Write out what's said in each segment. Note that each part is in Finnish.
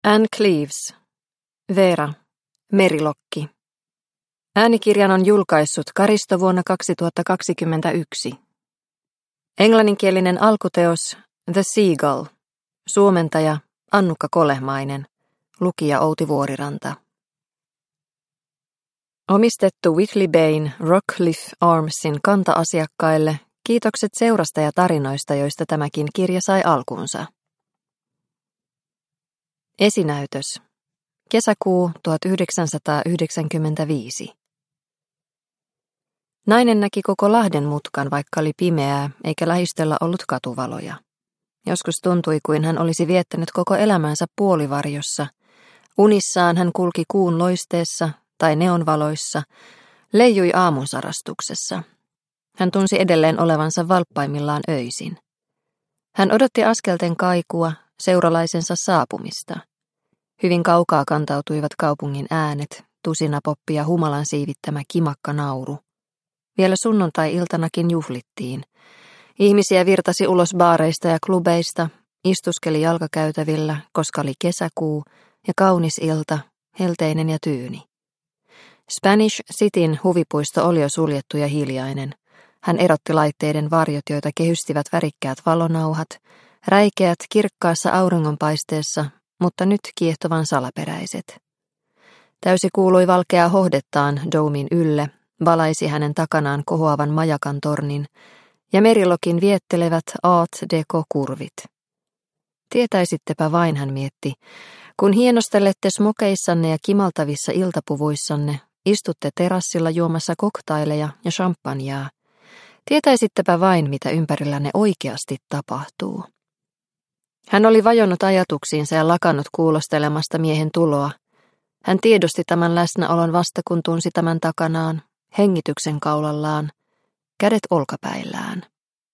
Anne Cleeves, Veera, Merilokki. Äänikirjan on julkaissut Karisto vuonna 2021. Englanninkielinen alkuteos The Seagull. Suomentaja Annukka Kolehmainen. Lukija Outi Vuoriranta. Omistettu Whitley Bain Rockcliffe Armsin kanta-asiakkaille kiitokset seurasta ja tarinoista, joista tämäkin kirja sai alkunsa. Esinäytös. Kesäkuu 1995. Nainen näki koko Lahden mutkan, vaikka oli pimeää eikä lähistöllä ollut katuvaloja. Joskus tuntui, kuin hän olisi viettänyt koko elämänsä puolivarjossa. Unissaan hän kulki kuun loisteessa tai neonvaloissa, leijui aamunsarastuksessa. Hän tunsi edelleen olevansa valppaimmillaan öisin. Hän odotti askelten kaikua, seuralaisensa saapumista. Hyvin kaukaa kantautuivat kaupungin äänet, tusinapoppi ja humalan siivittämä kimakka nauru. Vielä sunnuntai-iltanakin juhlittiin. Ihmisiä virtasi ulos baareista ja klubeista, istuskeli jalkakäytävillä, koska oli kesäkuu ja kaunis ilta, helteinen ja tyyni. Spanish Cityn huvipuisto oli jo suljettu ja hiljainen. Hän erotti laitteiden varjot, joita kehystivät värikkäät valonauhat, räikeät kirkkaassa auringonpaisteessa, mutta nyt kiehtovan salaperäiset. Täysi kuului valkeaa hohdettaan Domin ylle, valaisi hänen takanaan kohoavan majakan tornin, ja Merilokin viettelevät Art Deco-kurvit. Tietäisittepä vain, hän mietti, kun hienostelette smokeissanne ja kimaltavissa iltapuvuissanne, istutte terassilla juomassa koktaileja ja champagnea. Tietäisittepä vain, mitä ympärillänne oikeasti tapahtuu. Hän oli vajonnut ajatuksiinsa ja lakannut kuulostelemasta miehen tuloa. Hän tiedosti tämän läsnäolon vasta, kun tunsi tämän takanaan, hengityksen kaulallaan, kädet olkapäillään.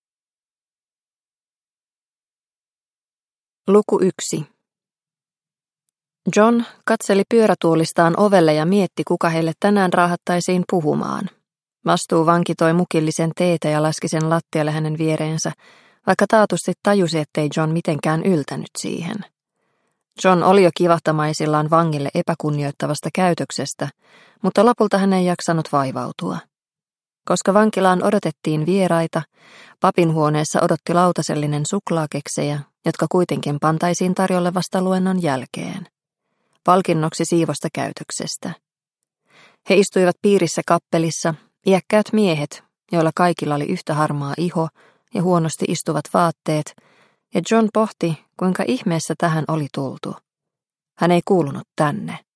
Luku 1. John katseli pyörätuolistaan ovelle ja mietti, kuka heille tänään raahattaisiin puhumaan. Vastuuvanki toi mukillisen teetä ja laski sen lattialle hänen viereensä, vaikka taatusti tajusi, ettei John mitenkään yltänyt siihen. John oli jo kivahtamaisillaan vangille epäkunnioittavasta käytöksestä, mutta lopulta hän ei jaksanut vaivautua. Koska vankilaan odotettiin vieraita, papinhuoneessa odotti lautasellinen suklaakeksejä, jotka kuitenkin pantaisiin tarjolle vasta luennon jälkeen. Palkinnoksi siivosta käytöksestä. He istuivat piirissä kappelissa, iäkkäät miehet, joilla kaikilla oli yhtä harmaa iho ja huonosti istuvat vaatteet, ja John pohti, kuinka ihmeessä tähän oli tultu. Hän ei kuulunut tänne.